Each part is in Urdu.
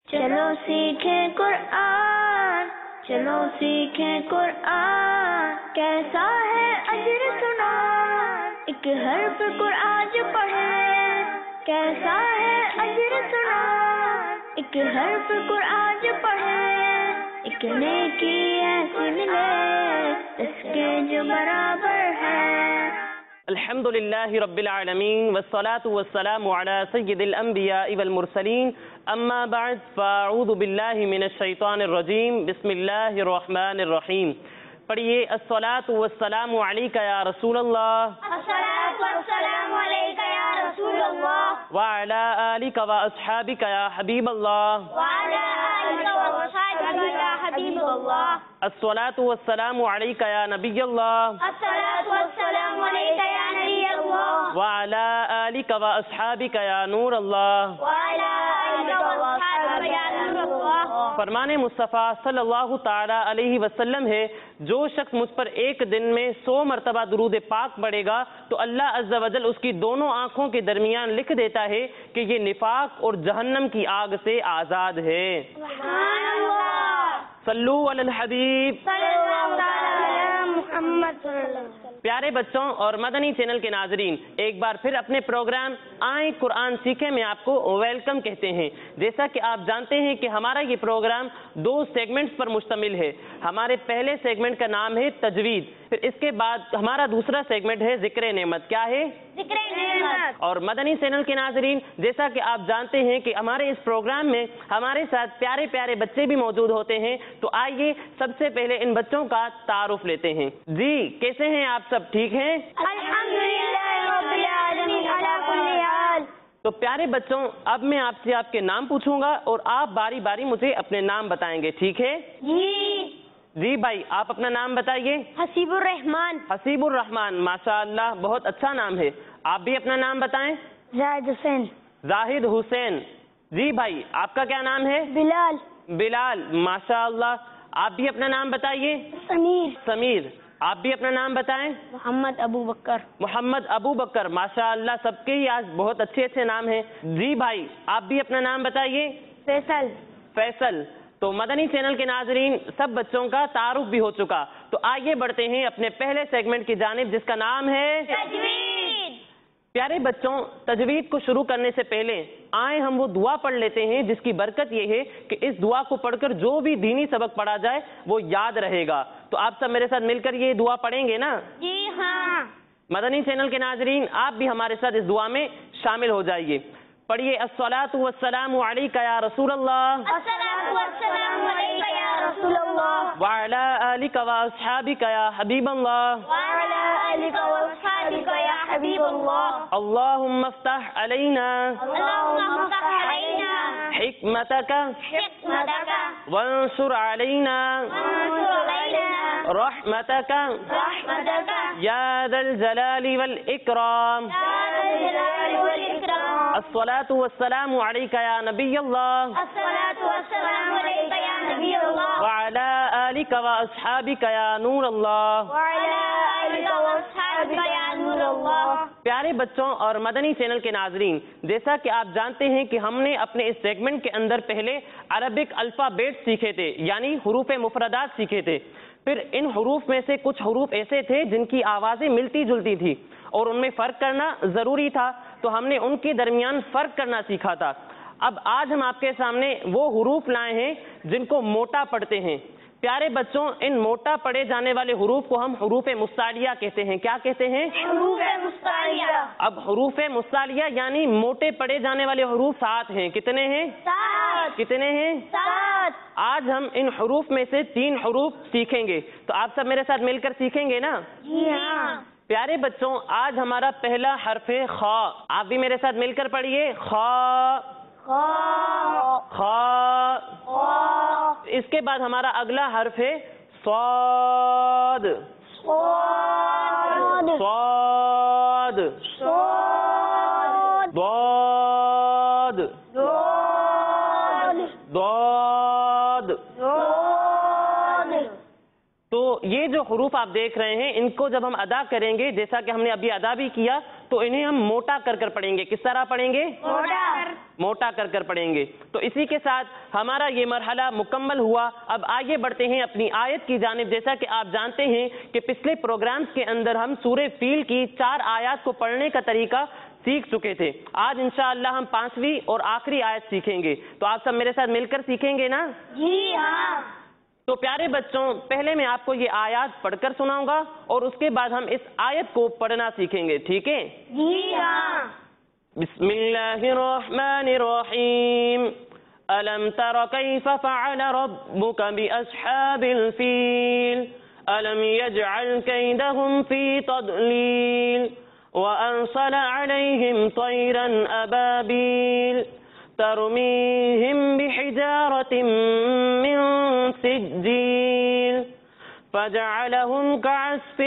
چلو سیکھیں قرآن، چلو سیکھیں قرآن، کیسا ہے اجر سنا، ایک حرف قرآن جو پڑھے، کیسا ہے اجر سنا، ایک حرف قرآن جو پڑھے، ایک نیکی ایسی ملے اس کے جو برابر ہے۔ الحمد للہ رب العالمین والصلاة والسلام على سید الانبیاء والمرسلین، اما بعد فاعوذ باللہ من الشیطان الرجیم، بسم اللہ الرحمن الرحیم۔ پڑھیے الصلاة والسلام علیک یا رسول اللہ، الصلاة والسلام علیک یا رسول اللہ، وعلی آلک واصحابک یا حبیب اللہ، وعلی آلک واصحابک یا حبیب اللہ، الصلاة والسلام علیک یا نبی اللہ، الصلاة والسلام علیک یا نبی اللہ، وعلی آلک واصحابک یا نور اللہ۔ وعلی آلک واصحابک یا نور اللہ۔ فرمان مصطفیٰ صلی اللہ تعالی علیہ وسلم ہے، جو شخص مجھ پر ایک دن میں 100 مرتبہ درود پاک پڑھے گا تو اللہ عز و جل اس کی دونوں آنکھوں کے درمیان لکھ دیتا ہے کہ یہ نفاق اور جہنم کی آگ سے آزاد ہے۔ سبحان اللہ، صلو علی الحبیب۔ صلی اللہ تعالی علی محمد صلی اللہ علیہ وسلم۔ پیارے بچوں اور مدنی چینل کے ناظرین، ایک بار پھر اپنے پروگرام آئیں قرآن سیکھیں میں آپ کو ویلکم کہتے ہیں۔ جیسا کہ آپ جانتے ہیں کہ ہمارا یہ پروگرام 2 سیگمنٹس پر مشتمل ہے۔ ہمارے پہلے سیگمنٹ کا نام ہے تجوید، پھر اس کے بعد ہمارا دوسرا سیگمنٹ ہے ذکر نعمت۔ کیا ہے؟ ذکر نعمت۔ اور مدنی چینل کے ناظرین، جیسا کہ آپ جانتے ہیں کہ ہمارے اس پروگرام میں ہمارے ساتھ پیارے پیارے بچے بھی موجود ہوتے ہیں، تو آئیے سب سے پہلے ان بچوں کا تعارف لیتے ہیں۔ جی کیسے ہیں آپ سب؟ ٹھیک ہیں؟ الحمدللہ رب العالمین علی کل حال۔ تو پیارے بچوں، اب میں آپ سے آپ کے نام پوچھوں گا اور آپ باری باری مجھے اپنے نام بتائیں گے، ٹھیک ہے؟ جی بھائی، آپ اپنا نام بتائیے۔ حسیب الرحمان۔ حسیب الرحمان، ماشاءاللہ بہت اچھا نام ہے۔ آپ بھی اپنا نام بتائیں۔ زاہد حسین۔ زاہد حسین۔ جی بھائی، آپ کا کیا نام ہے؟ بلال۔ بلال، ماشاءاللہ۔ آپ بھی اپنا نام بتائیے۔ سمیر۔ سمیر۔ آپ بھی اپنا نام بتائیں۔ محمد ابو بکر۔ محمد ابو بکر، ماشاءاللہ سب کے ہی آج بہت اچھے اچھے نام ہیں۔ جی بھائی، آپ بھی اپنا نام بتائیے۔ فیصل۔ فیصل۔ تو مدنی چینل کے ناظرین، سب بچوں کا تعارف بھی ہو چکا، تو آئیے بڑھتے ہیں اپنے پہلے سیگمنٹ کی جانب، جس کا نام ہے تجوید۔ پیارے بچوں، تجوید کو شروع کرنے سے پہلے آئیں ہم وہ دعا پڑھ لیتے ہیں جس کی برکت یہ ہے کہ اس دعا کو پڑھ کر جو بھی دینی سبق پڑھا جائے وہ یاد رہے گا۔ تو آپ سب میرے ساتھ مل کر یہ دعا پڑھیں گے نا؟ جی ہاں۔ مدنی چینل کے ناظرین، آپ بھی ہمارے ساتھ اس دعا میں شامل ہو جائیے۔ پڑھیے الصلاۃ والسلام علیک یا رسول اللہ، الصلاۃ والسلام علیک یا رسول اللہ، وعلی آلک واصحابک یا حبیب اللہ، وعلی آلک واصحابک یا حبیب اللہ، اللہم افتح علینا اللہم افتح علینا حکمتک حکمتک وانصر علینا وانصر علینا رحمتک رحمتک یا ذا الجلال والاکرام۔ یا ذا الجلال والاکرام۔ الصلاۃ والسلام علیک یا نبی اللہ، الصلاۃ والسلام علیک یا نبی اللہ، وعلی آلک واصحابک یا نور اللہ۔ وعلی آلک واصحابک یا نور اللہ۔ پیارے بچوں اور مدنی چینل کے ناظرین، جیسا کہ آپ جانتے ہیں کہ ہم نے اپنے اس سیگمنٹ کے اندر پہلے عربک الفابیٹ سیکھے تھے، یعنی حروف مفردات سیکھے تھے۔ پھر ان حروف میں سے کچھ حروف ایسے تھے جن کی آوازیں ملتی جلتی تھی اور ان میں فرق کرنا ضروری تھا، تو ہم نے ان کے درمیان فرق کرنا سیکھا تھا۔ اب آج ہم آپ کے سامنے وہ حروف لائے ہیں جن کو موٹا پڑھتے ہیں۔ پیارے بچوں، ان موٹا پڑھے جانے والے حروف کو ہم حروف مستعلیہ کہتے ہیں۔ کیا کہتے ہیں؟ حروف مستعلیہ۔ اب حروف مستعلیہ یعنی موٹے پڑھے جانے والے حروف 7 ہیں۔ کتنے ہیں؟ 7۔ کتنے ہیں؟ 7۔ آج ہم ان حروف میں سے 3 حروف سیکھیں گے، تو آپ سب میرے ساتھ مل کر سیکھیں گے نا؟ جی ہاں۔ پیارے بچوں، آج ہمارا پہلا حرف ہے خا۔ آپ بھی میرے ساتھ مل کر پڑھیے، خا خا۔ اس کے بعد ہمارا اگلا حرف ہے صاد۔ صاد۔ ضاد۔ ضاد۔ تو یہ جو حروف آپ دیکھ رہے ہیں، ان کو جب ہم ادا کریں گے، جیسا کہ ہم نے ابھی ادا بھی کیا، تو انہیں ہم موٹا کر کر پڑھیں گے۔ کس طرح پڑھیں گے؟ موٹا کر کر پڑھیں گے. تو اسی کے ساتھ ہمارا یہ مرحلہ مکمل ہوا. اب آگے بڑھتے ہیں اپنی آیت کی جانب. جیسا کہ آپ جانتے ہیں کہ پچھلے پروگرامز کے اندر ہم سورہ فیل کی 4 آیات کو پڑھنے کا طریقہ سیکھ چکے تھے. آج انشاءاللہ ہم 5ویں اور آخری آیت سیکھیں گے. تو آپ سب میرے ساتھ مل کر سیکھیں گے نا؟ جی ہاں. تو پیارے بچوں، پہلے میں آپ کو یہ آیات پڑھ کر سناؤں گا اور اس کے بعد ہم اس آیت کو پڑھنا سیکھیں گے. ٹھیک ہے؟ جی ہاں. بسم اللہ الرحمن الرحیم. ألم تر كيف فعل ربك بأصحاب الفيل ألم يجعل كيدهم في تضليل وأرسل عليهم طيرا أبابيل ترميهم بحجارة من سجيل فجعلهم كعصف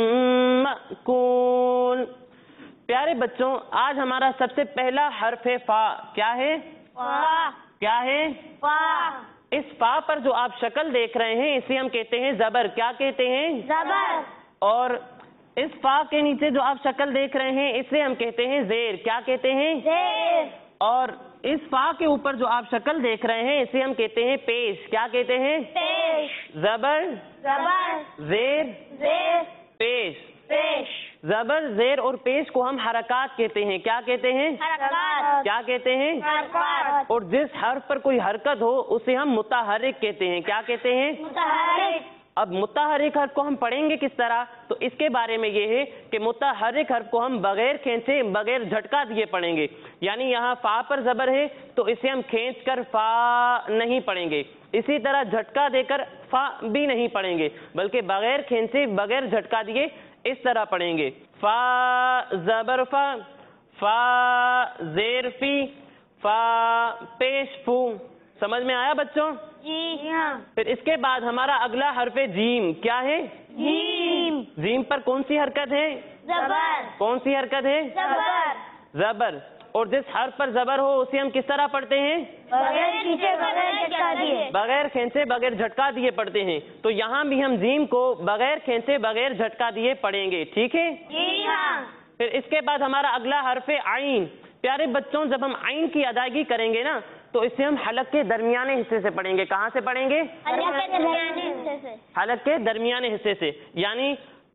مأكول. پیارے بچوں، آج ہمارا سب سے پہلا حرف ہے فا. کیا ہے؟ فا. کیا ہے؟ فا. اس فا پر جو آپ شکل دیکھ رہے ہیں اسے ہم کہتے ہیں زبر. کیا کہتے ہیں؟ زبر. اور اس فا کے نیچے جو آپ شکل دیکھ رہے ہیں اسے ہم کہتے ہیں زیر. کیا کہتے ہیں؟ زیر. اور اس فا کے اوپر جو آپ شکل دیکھ رہے ہیں اسے ہم کہتے ہیں پیش. کیا کہتے ہیں؟ پیش. زبر، زبر. زیر، زیر. پیش. پیش. زبر، زیر اور پیش کو ہم حرکات کہتے ہیں. کیا کہتے ہیں؟ حرکات. کیا کہتے ہیں؟ حرکات. اور جس حرف پر کوئی حرکت ہو اسے ہم متحرک کہتے ہیں. کیا کہتے ہیں؟ متحرک. اب متحرک حرف کو ہم پڑھیں گے کس طرح؟ تو اس کے بارے میں یہ ہے کہ متحرک حرف کو ہم بغیر کھینچے، بغیر جھٹکا دیے پڑھیں گے. یعنی یہاں فا پر زبر ہے تو اسے ہم کھینچ کر فا نہیں پڑھیں گے. اسی طرح جھٹکا دے کر فا بھی نہیں پڑھیں گے، بلکہ بغیر کھینچے، بغیر جھٹکا دیے اس طرح پڑھیں گے. فا زبر فا، فا زیر فی، فا پیش فو. سمجھ میں آیا بچوں؟ جی ہاں. پھر اس کے بعد ہمارا اگلا حرف جیم. کیا ہے؟ جیم. جیم پر کون سی حرکت ہے؟ زبر. کون سی حرکت ہے؟ زبر. زبر. اور جس حرف پر زبر ہو اسے ہم کس طرح پڑھتے ہیں؟ بغیر کھینچے، بغیر جھٹکا دیے. بغیر کھینچے، بغیر جھٹکا دیے پڑھتے ہیں. تو یہاں بھی ہم جیم کو بغیر کھینچے، بغیر جھٹکا دیے پڑھیں گے. ٹھیک ہے؟ جی ہاں. پھر اس کے بعد ہمارا اگلا حرف عین. پیارے بچوں، جب ہم عین کی ادائیگی کریں گے نا تو اسے ہم حلق کے درمیانے حصے سے پڑھیں گے. کہاں سے پڑھیں گے؟ حلق کے درمیانے حصے سے. حلق کے درمیانے حصے سے، یعنی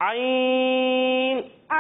عین.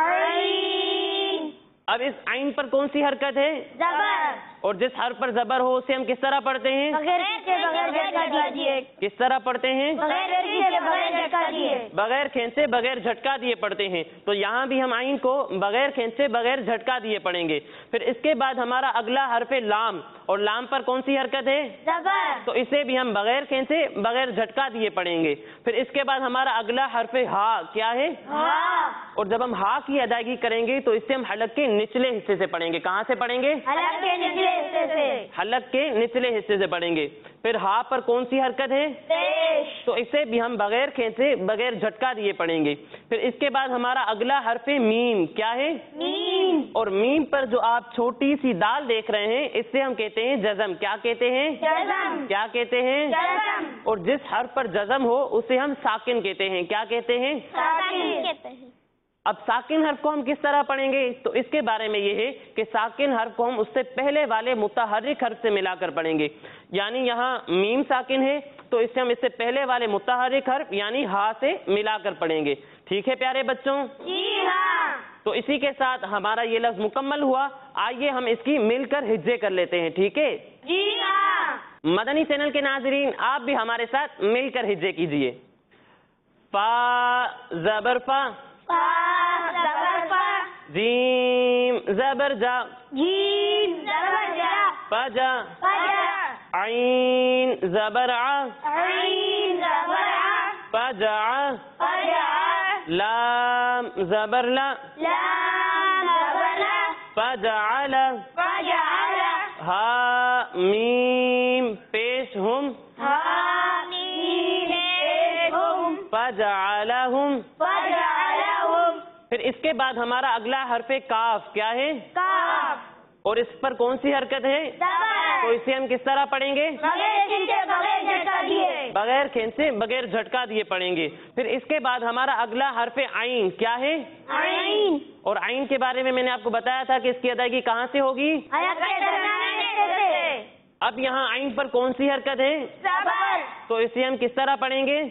عین. اب اس عین پر کون سی حرکت ہے؟ زبر. اور جس حرف پر زبر ہو اسے ہم کس طرح پڑھتے ہیں؟ بغیر کھینچے، بغیر جھٹکا دیے. کس طرح پڑھتے ہیں؟ بغیر کھینچے، بغیر جھٹکا دیے. بغیر کھینچے، بغیر جھٹکا دیے پڑھتے ہیں. تو یہاں بھی ہم عین کو بغیر کھینچے، بغیر جھٹکا دیے پڑھیں گے. پھر اس کے بعد ہمارا اگلا حرف لام. اور لام پر کون سی حرکت ہے؟ زبر. تو اسے بھی ہم بغیر کھینچے، بغیر جھٹکا دیے پڑھیں گے. پھر اس کے بعد ہمارا اگلا حرف ہا. کیا ہے؟ ہاں. اور جب ہم ہا کی ادائیگی کریں گے تو اس سے ہم حلق کے نچلے حصے سے پڑھیں گے. کہاں سے پڑھیں گے؟ حلق کے نچلے حصے سے. حلق کے نچلے حصے سے پڑھیں گے. پھر ہا پر کون سی حرکت ہے؟ پیش. تو اسے بھی ہم بغیر کھینچے، بغیر جھٹکا دیے پڑھیں گے. پھر اس کے بعد ہمارا اگلا حرف میم. کیا ہے؟ میم. اور میم پر جو آپ چھوٹی سی دال دیکھ رہے ہیں اس سے ہم کہتے ہیں جزم. کیا کہتے ہیں؟ جزم. کیا کہتے ہیں؟ جزم. اور جس حرف پر جزم ہو اسے ہم ساکن کہتے ہیں. کیا کہتے ہیں؟ ساکن کہتے ہیں. اب ساکن حرف کو ہم کس طرح پڑھیں گے؟ تو اس کے بارے میں یہ ہے کہ ساکن حرف کو ہم اس سے پہلے والے متحرک حرف سے ملا کر پڑھیں گے. یعنی یہاں میم ساکن ہے تو اس سے ہم اس سے پہلے والے متحرک حرف یعنی ہا سے ملا کر پڑھیں گے. ٹھیک ہے پیارے بچوں؟ جی ہاں. تو اسی کے ساتھ ہمارا یہ لفظ مکمل ہوا. آئیے ہم اس کی مل کر ہجے کر لیتے ہیں. ٹھیک ہے؟ جی ہاں. مدنی چینل کے ناظرین آپ بھی ہمارے ساتھ مل کر ہجے کیجئے. فا زبر فا، فا زبر فا، جیم زبر جا، جیم زبر جا، فجا، فجا، عین زبر ع، عین زبر ع، فجع، فجع، لام زبر لا، لام زبر لا، فجعل، فجعل، ہا میم پیش ہم، حامیم ہم، فجعلہم. فجعلہم. پھر اس کے بعد ہمارا اگلا حرف کاف. کیا ہے؟ کاف. اور اس پر کون سی حرکت ہے؟ زبر. تو اسے ہم کس طرح پڑھیں گے؟ بغیر کھینچے، بغیر جھٹکا دیے. بغیر کھینچے، بغیر جھٹکا دیے پڑھیں گے. پھر اس کے بعد ہمارا اگلا حرف عین. کیا ہے؟ عین. اور عین کے بارے میں نے آپ کو بتایا تھا کہ اس کی ادائیگی کہاں سے ہوگی؟ حلق کے درمیانے اب یہاں عین پر کون سی حرکت ہے؟ زبر. تو اسے ہم کس طرح پڑھیں گے؟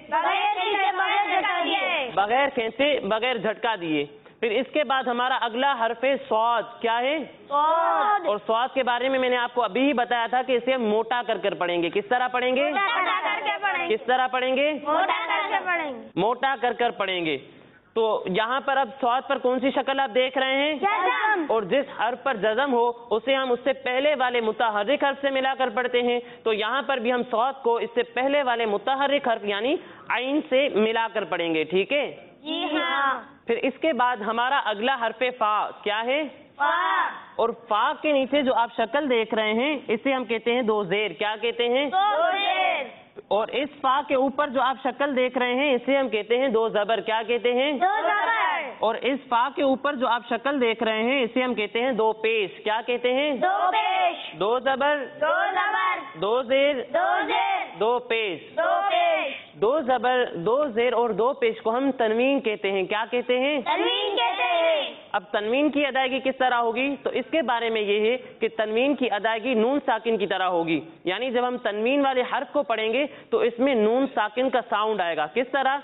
بغیر کھینچے بغیر جھٹکا دیے. پھر اس کے بعد ہمارا اگلا حرف صاد کیا ہے؟ صاد. اور صاد کے بارے میں نے آپ کو ابھی ہی بتایا تھا کہ اسے ہم موٹا کر کر پڑھیں گے. کس طرح پڑھیں گے؟ کس طرح پڑھیں گے؟ موٹا کر کر پڑھیں گے. تو یہاں پر اب صاد پر کون سی شکل آپ دیکھ رہے ہیں؟ جزم. اور جس حرف پر جزم ہو اسے ہم اس سے پہلے والے متحرک حرف سے ملا کر پڑھتے ہیں. تو یہاں پر بھی ہم صاد کو اس سے پہلے والے متحرک حرف یعنی عین سے ملا کر پڑھیں گے. ٹھیک ہے. جی ہاں. پھر اس کے بعد ہمارا اگلا حرف فا کیا ہے؟ فا. اور فا کے نیچے جو آپ شکل دیکھ رہے ہیں اسے ہم کہتے ہیں دو زیر. کیا کہتے ہیں؟ دو زیر. اور اس فا کے اوپر جو آپ شکل دیکھ رہے ہیں اسے ہم کہتے ہیں دو زبر. کیا کہتے ہیں؟ دو زبر. اور اس فا کے اوپر جو آپ شکل دیکھ رہے ہیں اسے ہم کہتے ہیں دو پیش. کیا کہتے ہیں؟ دو پیش. دو زبر. دو زبر. دو زیر. دو زیر. دو پیش. دو پیش. دو زبر دو زیر اور دو پیش کو ہم تنوین کہتے ہیں. کیا کہتے ہیں؟ تنوین کہتے ہیں. اب تنوین کی ادائیگی کس طرح ہوگی؟ تو اس کے بارے میں یہ ہے کہ تنوین کی ادائیگی نون ساکن کی طرح ہوگی. یعنی جب ہم تنوین والے حرف کو پڑھیں گے تو اس میں نون ساکن کا ساؤنڈ آئے گا. کس طرح؟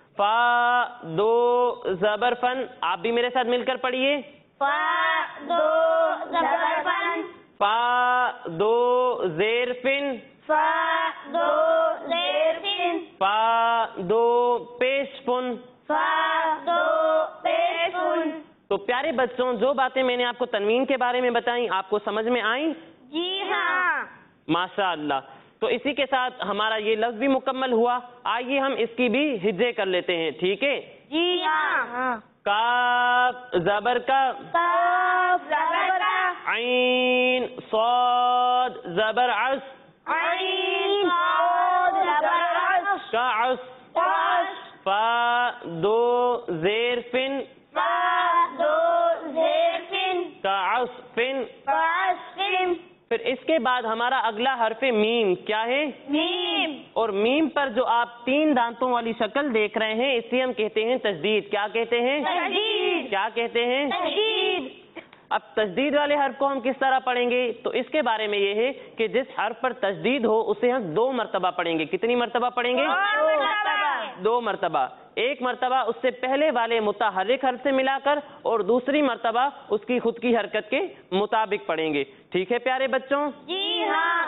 فا دو زبر فن. آپ بھی میرے ساتھ مل کر پڑھیے. فا دو زبر فن. فا دو زیر فن. فا دو زیر فن. فا دو پیش فن. فا دو پیش فن. تو پیارے بچوں جو باتیں میں نے آپ کو تنوین کے بارے میں بتائیں آپ کو سمجھ میں آئیں؟ جی ہاں. ماشاء اللہ. تو اسی کے ساتھ ہمارا یہ لفظ بھی مکمل ہوا. آئیے ہم اس کی بھی ہجے کر لیتے ہیں. ٹھیک ہے. جی ہاں. کاف زبر کا. کاف زبر کا. عین صاد زبر عس. عین صاد زبر عس. کعس. کعس. فا دو زیر فن. فا دو زیر فن. کعس فن. کعس فن. پھر اس کے بعد ہمارا اگلا حرف میم کیا ہے؟ میم. اور میم پر جو آپ تین دانتوں والی شکل دیکھ رہے ہیں اسے ہم کہتے ہیں تشدید. کیا کہتے ہیں؟ تشدید. کیا کہتے ہیں؟ تشدید. اب تشدید والے حرف کو ہم کس طرح پڑھیں گے؟ تو اس کے بارے میں یہ ہے کہ جس حرف پر تشدید ہو اسے ہم دو مرتبہ پڑھیں گے. کتنی مرتبہ پڑھیں گے؟ دو مرتبہ. ایک مرتبہ اس سے پہلے والے متحرک حرف سے ملا کر اور دوسری مرتبہ اس کی خود کی حرکت کے مطابق پڑھیں گے. ٹھیک ہے پیارے بچوں؟ جی ہاں.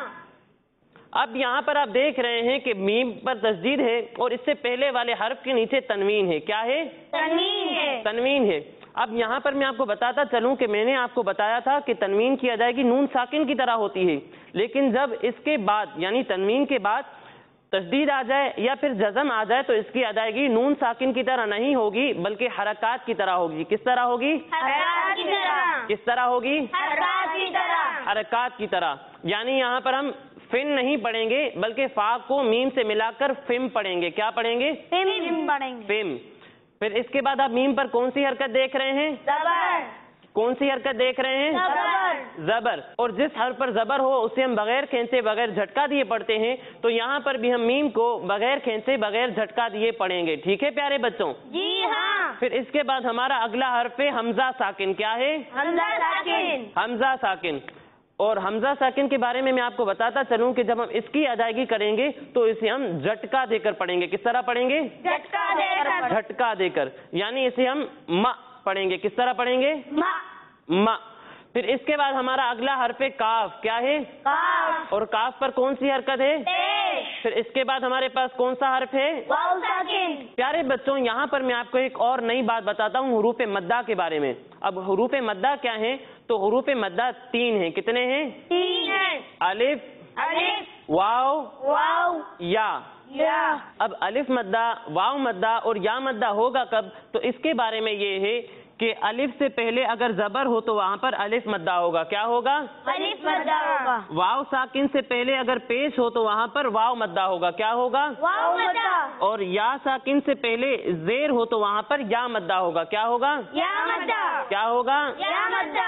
اب یہاں پر آپ دیکھ رہے ہیں کہ میم پر تشدید ہے اور اس سے پہلے والے حرف کے نیچے تنوین ہے. کیا ہے؟ تنوین ہے. تنوین ہے. اب یہاں پر میں آپ کو بتاتا چلوں کہ میں نے آپ کو بتایا تھا کہ تنوین کی ادائیگی نون ساکن کی طرح ہوتی ہے. لیکن جب اس کے بعد یعنی تنوین کے بعد تشدید آ جائے یا پھر جزم آ جائے تو اس کی ادائیگی نون ساکن کی طرح نہیں ہوگی بلکہ حرکات کی طرح ہوگی. کس طرح ہوگی؟ حرکات کی طرح. کس طرح ہوگی؟ حرکات کی طرح. حرکات کی طرح. یعنی یہاں پر ہم فن نہیں پڑھیں گے بلکہ فا کو میم سے ملا کر فم پڑھیں گے. کیا پڑھیں گے؟ فم پڑھیں گے. فم. پھر اس کے بعد آپ میم پر کون سی حرکت دیکھ رہے ہیں؟ زبر. کون سی حرکت دیکھ رہے ہیں؟ زبر. زبر. اور جس حرف پر زبر ہو اسے ہم بغیر کھینچے بغیر جھٹکا دیے پڑھتے ہیں. تو یہاں پر بھی ہم میم کو بغیر کھینچے بغیر جھٹکا دیے پڑھیں گے. ٹھیک ہے پیارے بچوں؟ جی ہاں. پھر اس کے بعد ہمارا اگلا حرف حمزہ ساکن. کیا ہے؟ حمزہ ساکن. حمزہ ساکن. اور حمزہ ساکن کے بارے میں آپ کو بتاتا چلوں کہ جب ہم اس کی ادائیگی کریں گے تو اسے ہم جھٹکا دے کر پڑھیں گے. کس طرح پڑھیں گے؟ جھٹکا دے کر. جھٹکا دے کر. یعنی اسے ہم ما پڑھیں گے. کس طرح پڑھیں گے؟ ما. ما. پھر اس کے بعد ہمارا اگلا حرف کاف. کیا ہے؟ کاف. اور کاف پر کون سی حرکت ہے؟ پیش. پھر اس کے بعد ہمارے پاس کون سا حرف ہے؟ واو ساکن. پیارے بچوں یہاں پر میں آپ کو ایک اور نئی بات بتاتا ہوں حروف مدہ کے بارے میں. اب حروف مدہ کیا ہیں؟ تو حروف مدہ تین ہیں. کتنے ہیں؟ تین ہیں. الف. الف. واو. واو. یا. یا. اب الف مدہ واو مدہ اور یا مدہ ہوگا کب؟ تو اس کے بارے میں یہ ہے کہ الف سے پہلے اگر زبر ہو تو وہاں پر الف مدہ ہوگا. کیا ہوگا؟ الف مدہ ہوگا. واو ساکن سے پہلے اگر پیش ہو تو وہاں پر واو مدہ ہوگا. کیا ہوگا؟ واو مدہ. اور یا ساکن سے پہلے زیر ہو تو وہاں پر یا مدہ ہوگا. کیا ہوگا؟ یا مدہ. کیا ہوگا؟ یا مدہ.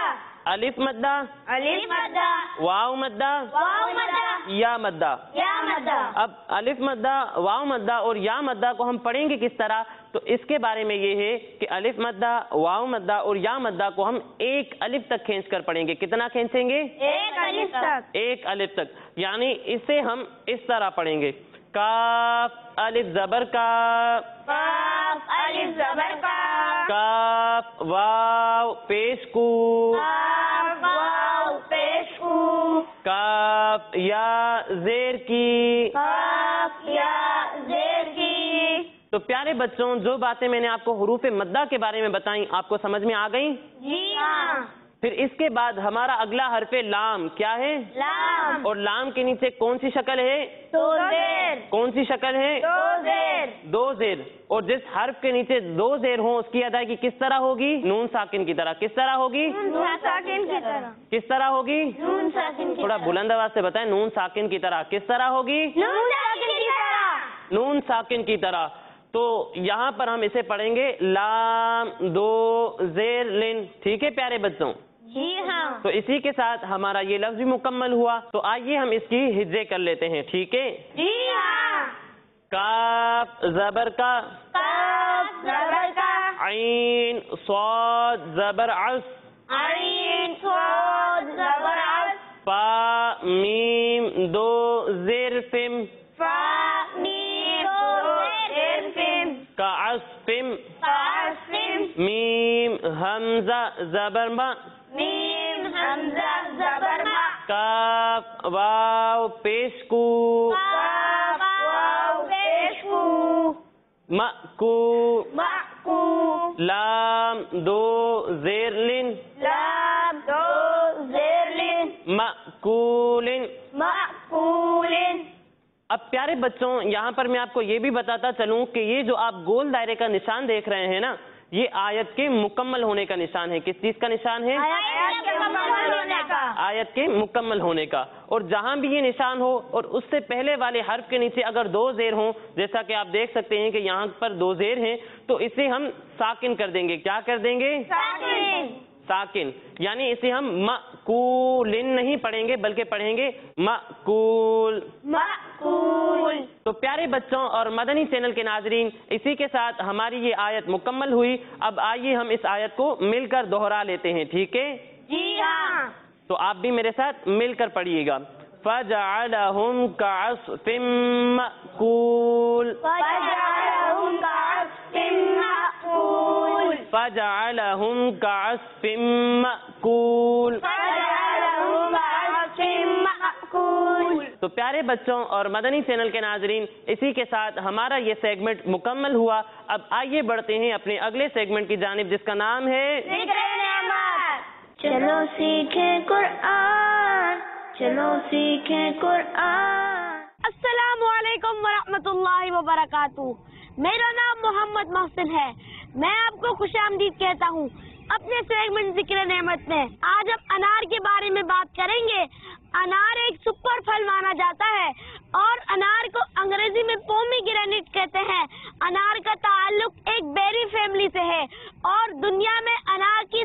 الف مدہ، الف مدہ، واو مدہ، واو مدہ، یا مدہ. یا مدہ. اب الف مدہ، واو مدہ اور یا مدہ کو ہم پڑھیں گے کس طرح؟ تو اس کے بارے میں یہ ہے کہ الف مدہ، واو مدہ اور یا مدہ کو ہم ایک الف تک کھینچ کر پڑھیں گے. کتنا کھینچیں گے؟ ایک الف تک. ایک الف تک. یعنی اسے ہم اس طرح پڑھیں گے: کاف الف زبر کا، کاف الف زبر کا، کاف واو پیش کو، کاف واو پیش کو، کاف یا زیر کی. کاف یا زیر کی. تو پیارے بچوں، جو باتیں میں نے آپ کو حروف مدہ کے بارے میں بتائیں آپ کو سمجھ میں آ گئیں؟ جی ہاں. پھر اس کے بعد ہمارا اگلا حرف لام کیا ہے؟ لام. اور لام کے نیچے کون سی شکل ہے؟ دو زیر. کون سی شکل ہے؟ دو زیر. دو زیر. اور جس حرف کے نیچے دو زیر ہوں اس کی ادائیگی کس طرح ہوگی؟ نون ساکن کی طرح. کس طرح ہوگی؟ نون ساکن کی طرح. کس طرح ہوگی؟ نون ساکن کی تھوڑا طرح. بلند آواز سے بتائیں. نون ساکن کی طرح. کس طرح ہوگی؟ نون ساکن کی طرح. نون ساکن کی طرح. تو یہاں پر ہم اسے پڑھیں گے لام دو زیر لن. ٹھیک ہے پیارے بچوں؟ جی ہاں. تو اسی کے ساتھ ہمارا یہ لفظ بھی مکمل ہوا. تو آئیے ہم اس کی ہجے کر لیتے ہیں. ٹھیک ہے؟ جی ہاں. کاف زبر کا، کاف زبر کا، عین صاد زبر عس، عین صاد زبر عس، فا میم دو زیر فم، فا میم دو زیر فم، کعصفم، کعصفم، میم حمزہ زبر ما، میم حمزہ زبر ما، کاف واو پیش کو، کاف واو پیش کو، مأکو، مأکو، لام دو زیر لن، لام دو زیر لن، مأکول. مأکول. اب پیارے بچوں یہاں پر میں آپ کو یہ بھی بتاتا چلوں کہ یہ جو آپ گول دائرے کا نشان دیکھ رہے ہیں نا، یہ آیت کے مکمل ہونے کا نشان ہے. کس چیز کا نشان ہے؟ آیت کے مکمل ہونے کا. آیت کے مکمل ہونے کا. اور جہاں بھی یہ نشان ہو اور اس سے پہلے والے حرف کے نیچے اگر دو زیر ہوں، جیسا کہ آپ دیکھ سکتے ہیں کہ یہاں پر دو زیر ہیں، تو اسے ہم ساکن کر دیں گے. کیا کر دیں گے؟ ساکن. ساکن. یعنی اسے ہم مأکولن نہیں پڑھیں گے بلکہ پڑھیں گے مأکول. مأکول. تو پیارے بچوں اور مدنی چینل کے ناظرین، اسی کے ساتھ ہماری یہ آیت مکمل ہوئی. اب آئیے ہم اس آیت کو مل کر دوہرا لیتے ہیں. ٹھیک ہے؟ جی ہاں. تو آپ بھی میرے ساتھ مل کر پڑھیے گا. فَجَعَلَهُمْ كَعَصْفٍ مَّأْكُولٍ. فَجَعَلَهُمْ كَعَصْفٍ مَّأْكُولٍ. فَجَعَلَهُمْ كَعَصْفٍ مَّأْكُولٍ. فَجَعَلَهُمْ كَعَصْفٍ مَّأْكُولٍ. تو پیارے بچوں اور مدنی چینل کے ناظرین، اسی کے ساتھ ہمارا یہ سیگمنٹ مکمل ہوا. اب آئیے بڑھتے ہیں اپنے اگلے سیگمنٹ کی جانب جس کا نام ہے ذکر نعمت. چلو سیکھیں قرآن، چلو سیکھیں قرآن. السلام علیکم ورحمۃ اللہ وبرکاتہ. میرا نام محمد محسن ہے. میں آپ کو خوش آمدید کہتا ہوں اپنے سیگمنٹ ذکر نعمت میں. آج ہم انار کے بارے میں بات کریں گے. انار ایک سپر پھل مانا جاتا ہے اور انار کو انگریزی میں پومی گرینیٹ کہتے ہیں. انار کا تعلق ایک بیری فیملی سے ہے اور دنیا میں انار کی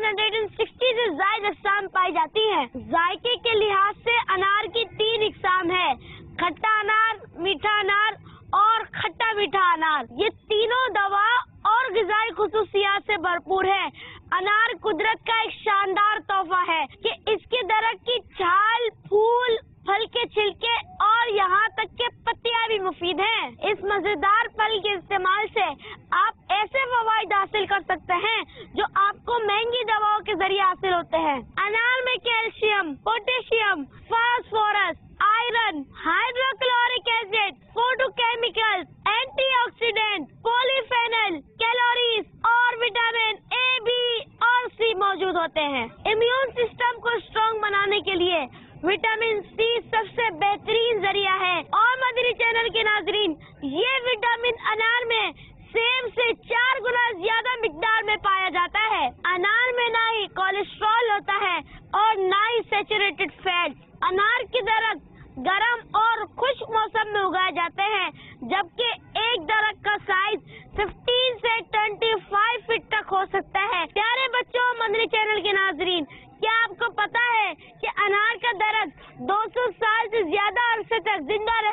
760 سے زائد اقسام پائی جاتی ہیں. ذائقے کے لحاظ سے انار کی 3 اقسام ہے: کھٹا انار، میٹھا انار اور کھٹا میٹھا انار. یہ تینوں دوا اور غذائی خصوصیات سے بھرپور ہے. انار قدرت کا ایک شاندار تحفہ ہے کہ اس کے درخت کی چھال، پھول، پھل کے چھلکے اور یہاں تک کہ پتیاں بھی مفید ہیں. اس مزیدار پھل کے استعمال سے آپ ایسے فوائد حاصل کر سکتے ہیں جو آپ کو مہنگی دواؤں کے ذریعے حاصل ہوتے ہیں. انار میں calcium, potassium, phosphorus, iron, hydrochloric acid, photochemical, antioxidant, polyphenol, calories اور وٹامن اے، بی اور سی موجود ہوتے ہیں. امیون سسٹم کو اسٹرانگ بنانے کے لیے وٹامن سی سب سے بہترین ذریعہ ہے. اور مدنی چینل کے ناظرین، یہ وٹامن انار میں سیب سے 4 گنا زیادہ مقدار میں پایا جاتا ہے. انار میں نہ ہی کولیسٹرول ہوتا ہے اور نہ ہی سیچوریٹڈ فیٹ. انار کے درخت گرم اور خشک موسم میں اگائے جاتے ہیں جبکہ ایک درخت کا سائز 15 سے 25 فٹ تک ہو سکتا ہے. پیارے بچوں، مدنی چینل کے ناظرین، کیا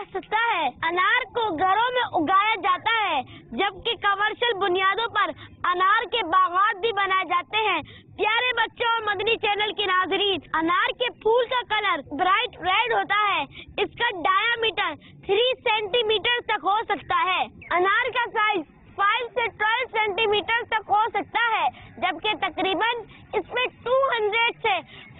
سکتا ہے. انار کو گھروں میں اگایا جاتا ہے جبکہ کمرشل بنیادوں پر انار کے باغات بھی بنائے جاتے ہیں. پیارے بچوں اور مدنی چینل کے ناظرین، انار کے پھول کا کلر برائٹ ریڈ ہوتا ہے. اس کا ڈایا میٹر 3 سینٹی میٹر تک ہو سکتا ہے. انار کا سائز 5 سے 12 سینٹی میٹر تک ہو سکتا ہے جبکہ تقریباً اس میں 200 سے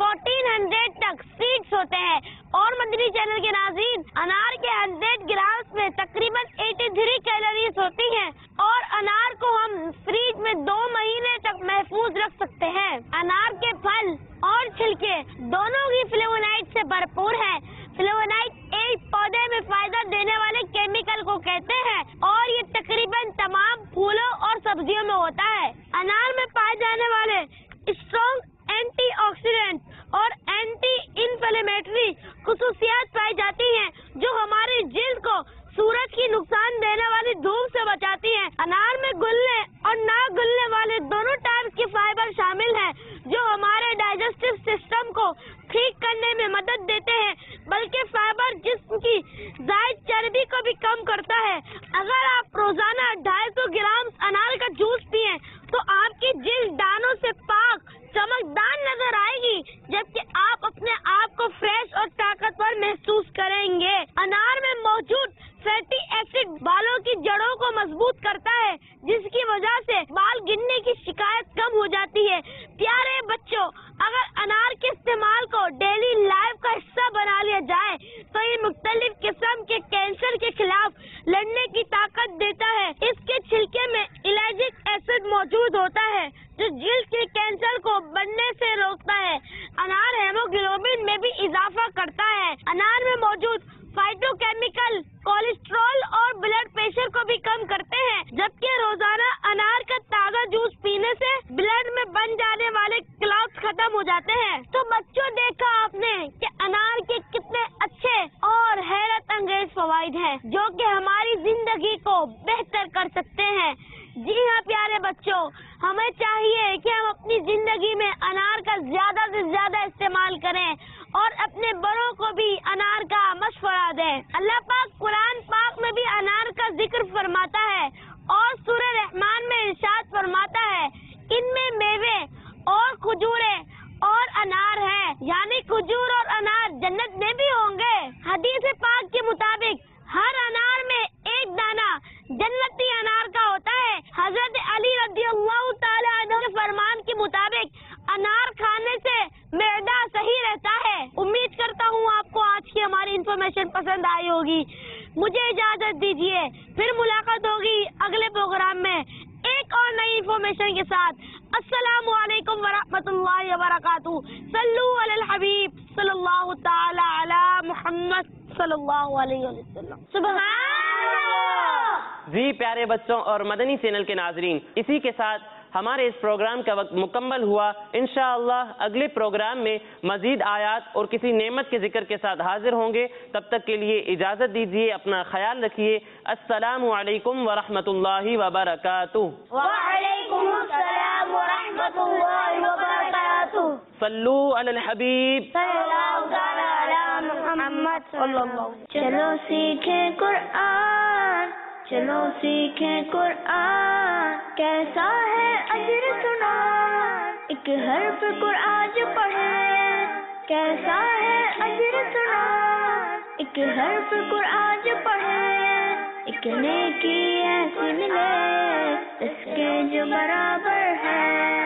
1400 تک سیڈز ہوتے ہیں. اور مدنی چینل کے ناظرین، انار کے 100 گرامز میں تقریباً 83 کیلوریز ہوتی ہیں اور انار کو ہم فریج میں 2 مہینے تک محفوظ رکھ سکتے ہیں. انار کے پھل اور چھلکے دونوں ہی فلیوونائڈ سے بھرپور ہیں. فلیوونائڈ ایک پودے میں فائدہ دینے والے کیمیکل کو کہتے ہیں اور یہ تقریباً تمام پھولوں اور سبزیوں میں ہوتا ہے. انار میں پائے جانے والے اسٹرانگ اینٹی آکسیڈنٹ اور اینٹی انفلیمیٹری خصوصیات پائی جاتی ہیں جو ہماری جلد کو سورج کی نقصان دینے والی دھوپ سے بچاتی ہیں. انار میں گلنے اور نہ گلنے والے دونوں ٹائپس کے فائبر شامل ہیں جو ہمارے ڈائجسٹو سسٹم کو ٹھیک کرنے میں مدد دیتے ہیں، بلکہ فائبر جسم کی زائد چربی کو بھی کم کرتا ہے. اگر آپ روزانہ 250 گرام انار کا جوس پیئیں تو آپ کی جلد دانوں سے پاک چمکدار نظر آئے گی جبکہ آپ اپنے آپ کو فریش اور طاقتور محسوس کریں گے. انار میں موجود فیٹی ایسڈ بالوں کی جڑوں کو مضبوط کرتا ہے جس کی وجہ سے بال گرنے کی شکایت کم ہو جاتی ہے. پیارے بچوں، اگر انار کے استعمال کو ڈیلی لائف کا حصہ بنا لیا جائے تو یہ مختلف قسم کے کینسر کے خلاف لڑنے کی طاقت دیتا ہے. اس کے چھلکے میں الائجک ایسڈ موجود ہوتا ہے جو جلد کے کینسر کو بڑھنے سے روکتا ہے. انار ہیموگلوبن میں بھی اضافہ کرتا ہے. انار میں موجود فائٹو کیمیکل کولیسٹرول اور بلڈ پریشر کو بھی کم کرتے ہیں جبکہ روزانہ انار کا تازہ جوس پینے سے بلڈ میں بن جانے والے کلاٹس ختم ہو جاتے ہیں. تو بچوں، دیکھا آپ نے کہ انار کے کتنے اچھے اور حیرت انگیز فوائد ہیں جو کہ ہماری زندگی کو بہتر کر سکتے ہیں. جی ہاں پیارے بچوں، ہمیں چاہیے کہ ہم اپنی زندگی میں انار کا زیادہ سے زیادہ استعمال کریں اور اپنے بڑوں کو بھی انار کا مشورہ دیں. اللہ پاک قرآن پاک میں بھی انار کا ذکر فرماتا ہے اور سورہ رحمان میں ارشاد فرماتا ہے ان میں میوے اور کھجوریں اور انار ہے، یعنی کھجور اور انار جنت میں بھی ہوں گے. حدیث پاک کے مطابق ہر انار میں ایک دانہ جنتی انار کا ہوتا ہے. حضرت علی رضی اللہ تعالی عنہ کے فرمان کے مطابق انار کھانے سے معدہ صحیح رہتا ہے. امید کرتا ہوں آپ کو آج کی ہماری انفارمیشن پسند آئی ہوگی. مجھے اجازت دیجیے، پھر ملاقات ہوگی اگلے پروگرام میں ایک اور نئی انفارمیشن کے ساتھ. السلام علیکم ورحمۃ اللہ وبرکاتہ. صلو علی الحبیب صلی اللہ تعالی علی محمد صلی اللہ علیہ وسلم. سبحان اللہ. جی پیارے بچوں اور مدنی چینل کے ناظرین، اسی کے ساتھ ہمارے اس پروگرام کا وقت مکمل ہوا. انشاءاللہ اگلے پروگرام میں مزید آیات اور کسی نعمت کے ذکر کے ساتھ حاضر ہوں گے. تب تک کے لیے اجازت دیجیے، اپنا خیال رکھیے. السلام علیکم ورحمۃ اللہ وبرکاتہ. وعلیکم السلام ورحمۃ اللہ وبرکاتہ. صلو علی الحبیب. صلی اللہ علی محمد صلی اللہ. چلو سیکھیں قرآن، چلو سیکھیں قرآن، کیسا ہے اجر سنا، ایک حرف قرآن جو پڑھے. کیسا ہے اجر سنا، ایک حرف قرآن جو پڑھے. ایک نیکی ایسی ملے اس کے جو برابر ہے.